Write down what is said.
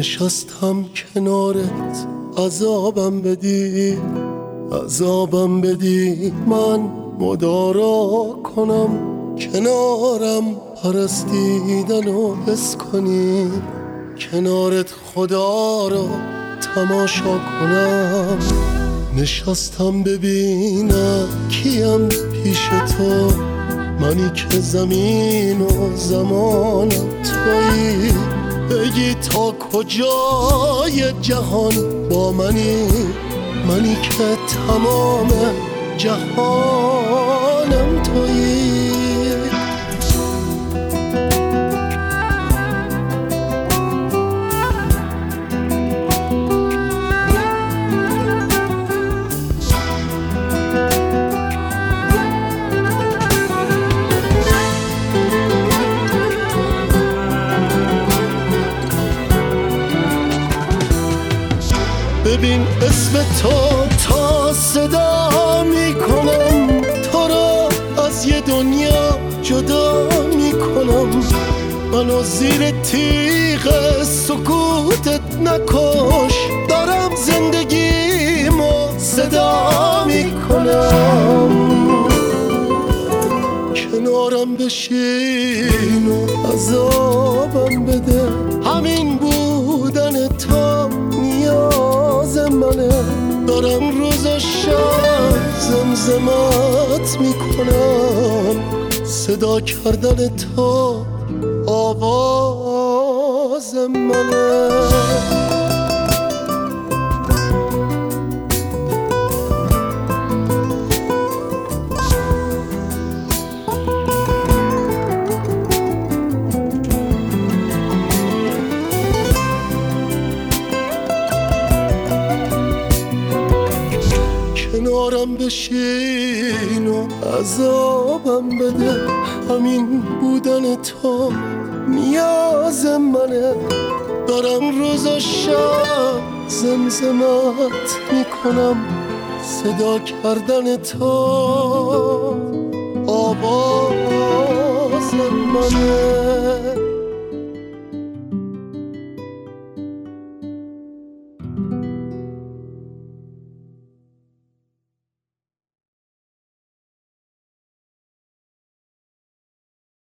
نشستم کنارت عذابم بدی، عذابم بدی، من مدارا کنم کنارم پرستیدن و حس کنی، کنارت خدا را تماشا کنم. نشستم ببینم کیم پیش تو، منی که زمین و زمان تویی، بگی تا کجای جهان با منی، منی که تمام جهانم تویی. ببین اسم تو تا صدا میکنم، تو را از یه دنیا جدا میکنم. منو زیر تیغ سکوتت نکش، دارم زندگیمو صدا میکنم. کنارم بشین و عذابم بده، همین بودن تو نیاز منه. دارم روز و شب زمزمت میکنم، صدا کردن تو آواز منه. کنارم بشین و عذابم بده، همین بودن تو نیاز منه. دارم روز و شب زمزمت میکنم، صدا کردن تو آواز منه.